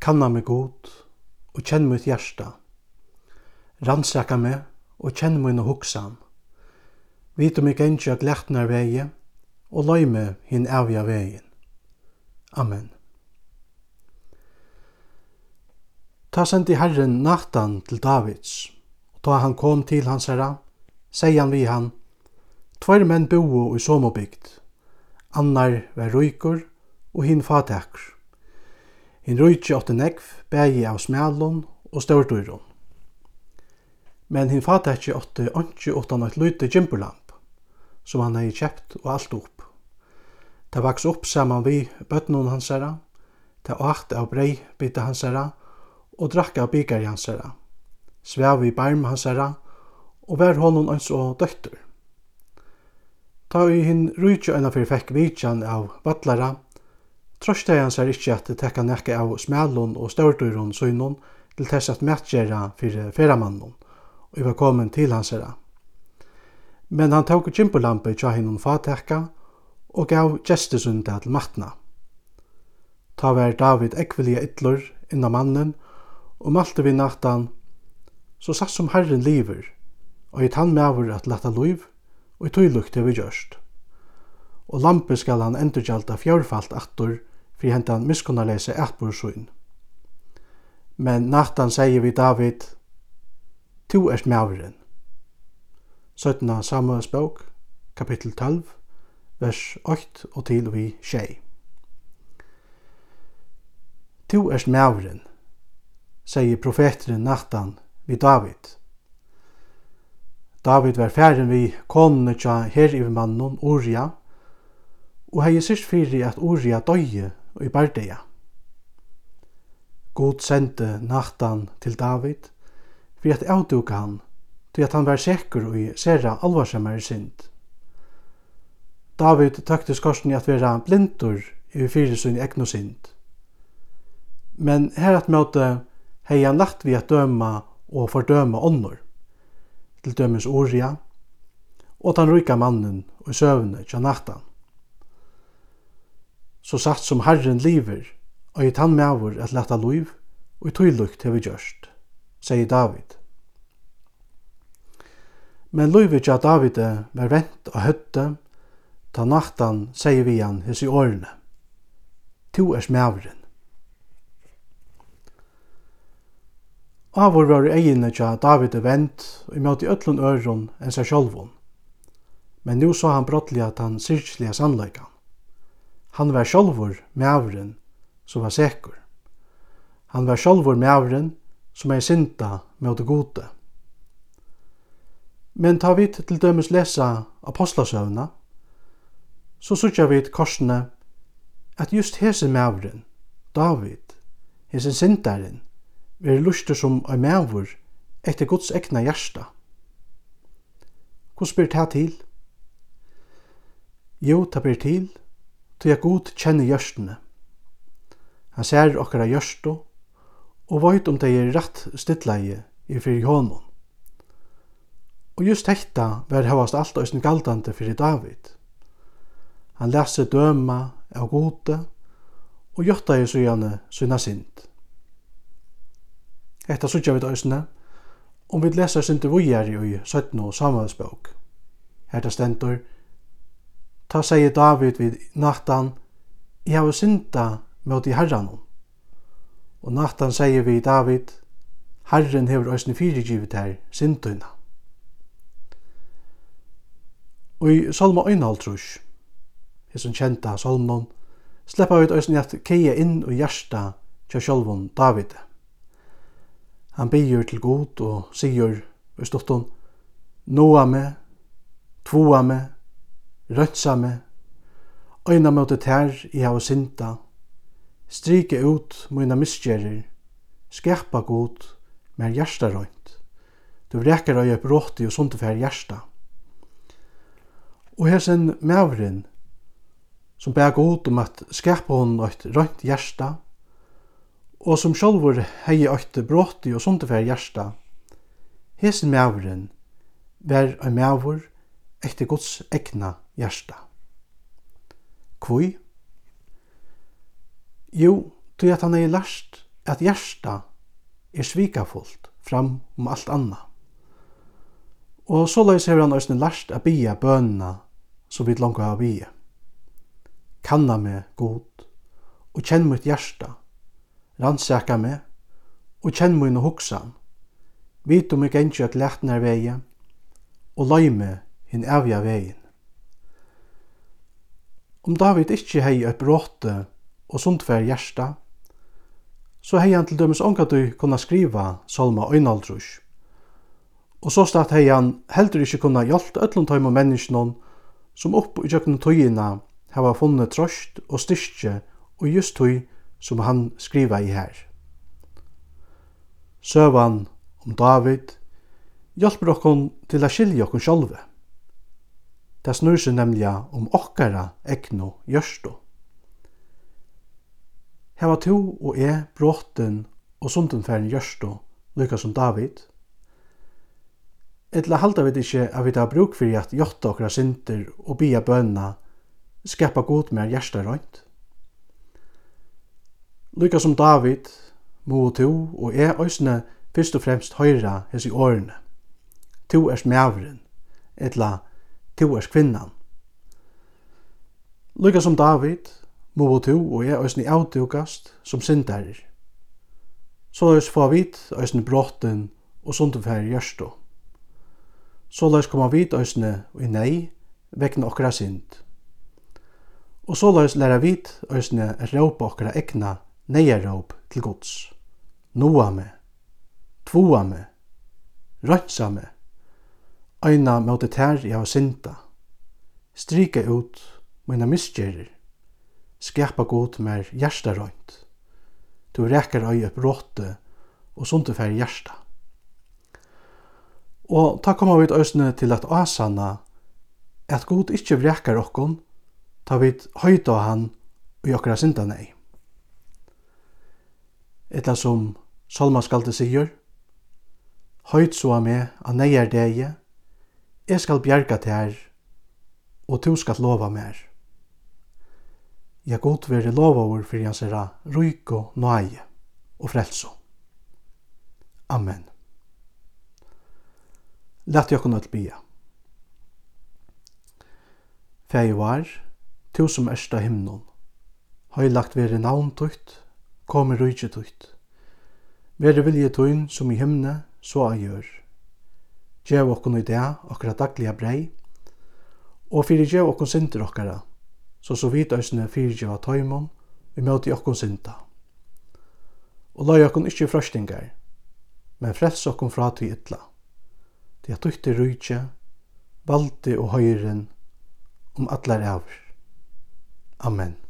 Kanna meg god og kjenn mitt hjärsta. Rannsaka meg og kjenn mine hugsan. Vit om jeg gengja glætnar vegi og løy meg hin avja vegin. Amen. Ta sendi Herren Natan til Davids, og da han kom til hans herra, sier han vi han, tveir menn boo i somobygd, annar var rykur og hin fatekur. Hin rykje åtte negv, bægi av smælun og stordurun. Men hin fatekje åtte åntje utan eit lyte gimperlamp, som han hei kjept og alt opp. Ta vaks opp saman vi bøtnun hans herra, ta åkt av brei bitte hans herra, og drakk av bygari hans herra, svev i barm hans herra, og vær honom ans og døttur. Ta i hin rykje enn fyrir fekk vidjan av vatlara, trøstei han seg ikkje at tekka nekka av smælun og stordurun søynun til tess at matgjera fyrir feramannun, og var komin til hans herra. Men han tok gimperlampe tja hinnom fatekka, og gav gestesunda til matna. Ta var David ekvelige ytlur innan mannen, og malte vi Natan, så satt som Herren liver, og i tann mavur at lata luiv, og i tøylukt vi gjørst. Og lampe skal han endurgjalda fjørfalt attur, fri hentan miskunnarleise ætborsuin. Men Natan sier vi David, «Tu erst mavuren». 17. Samuels bok, kapittel 12, vers 8 og til vi 6. «Tu erst mavuren», sier profeteren Natan vi David. David var færen vi konene tja herivermannen Uria, og hei syrst fyrir at Uria døye og i bardeia. God sendte Natan til David, for at avduka han, til at han var sikker og i sera alvarsammere synd. David tøkte skorsen i at vera blindur i fyrir sin egnu synd. Men her at møte hei han lagt vi at døma og fordøma ånder, til dømes Uria, og den ryka mannen og i søvne tja Natan. Så satt som Herren liver, og i tann mavur at leta luiv, og i tøylukt hevi gjørst, sier David. Men luivet tja David var vent og høtte, ta Natan sier vi han hos i årene. Tu er mavuren. Avur var egine tja David vent, og i møte i ötlun øron enn seg sjolvun. Men nu sa han brottelig at han syrkslige sannleikan. Han var sjolvur mavuren som var sekur. Han var sjolvur mavuren som er synda med det gode. Men ta vi til dømes lesa apostlasøvna, så sykja vi korsene at just hese mavuren, David, hese syndaren, er lustur som ei mavur etter Guds egna hjärsta. Hvor spyr ta til? Jo, ta ber til, til at Gud kjenner hjørstene. Han ser okkara hjørsto, og veit om det er rett stittleie i fyrir honom. Og just hetta var hevast alt òsne galdande fyrir David. Han lese døma av gode, og gjotta i søgjane syna synd. Hetta sykja vi òsne, om vi leser synte vujari i 17. Samuels bok. Herta stendur, ta sier David vid Natan, «Jeg har synda mot i Herranon». Og Natan sier vi David, «Herren hever òsne fyrirgivet her synduna». Og i Salma 1,5, som kjenta Salmon, sleppa vi òsne at keia inn og hjärsta til sjálvun David. Han byr til god og sier i stotton, «Noa me, tvoa me, røntsa me, øyna mot det her I har synda, strike ut mina misgjerer, skapa god, mer hjärsta rønt. Du rekar øye bråtti og sånt for hjärsta. Og hesen mavren, som ber god om at skapa hon et rønt hjärsta, og som sjálfur hei eitt bråtti og sånt for hjärsta, hesen mavren var ein mavur etter Guds egna hjärsta. Kvoi? Jo, til at han er lært at hjärsta svikafullt fram alt anna. Og såleis har han også lært å bia bønene som vi langt har bia. Kanna meg god, og kjenn mitt hjärsta, rannsaka meg, og kjenn mine hoksan, vit om jeg gjenker at lætner veie, og løy meg hinn avja veien. Om David ikkje hei et bråte og sundfær hjärsta, så hei han til dømes ongat du kunne skriva Salma Øynaldrus. Og så stod hei han heldur ikkje kunne hjelpt öllum tøym og menneskene som opp i jøkken tøyina hava funnet trost og styrke og just tøy som han skriva i her. Søvan om David hjelper okkon til å skilje okkon sjálve. Det snur seg nemlig om okkara egnu gjørstu. Hava to og bråten og sundenfæren gjørstu, lykka som David. Etla halda vi ikkje at vi tar bruk for at gjotta okkara synder og bia bønna skapa god mer hjertarøynt. Lykka som David, må to og òsne fyrst og fremst høyra hos i årene. To mævren, etla to kvinnan. Lykka som David, må to og òsne avdukast som syndarer. Såleis få vit òsne bråten og sundumfæri gjørstu. Såleis koma vit òsne i nei vekna okkara synd. Og såleis læra vit òsne at råpa okkara egna neiaråp til Guds. Noa me, tvoa me, rønsa me, øyna mot tær jeg har synda, strika ut mina misgjerir, skapa god mer hjertarøynt, du rekar øy upp råte og sundefær hjersta. Og ta koma vi òsne til at asanna at god ikkje vrekar okkon, ta vit høyta han og okkara synda nei. Etla som Salmaskaldi sier, høyt så meg av neier dege, jeg skal bjerga til her, og du skal lova mer. Jeg god være lovaver for hans herra, ryko, nøye og frelso. Amen. Lett jeg kunne bia. Fæg var, tu som ersta himnon, høylagt være navn tutt, kommer rujtje tutt. Vere vilje tøyn som i himne, så a gjør. Gjev okkon i det, okkara dagliga brei, og fyrir gjev okkon synder okkara, så vidt òsne fyrir gjev tøymon, vi møti okkon synda. Og løy okkon ikkje frøstingar, men frels okkon fra til ytla. Det er tutte rujtje, valde og høyren, om atlar avr. Amen.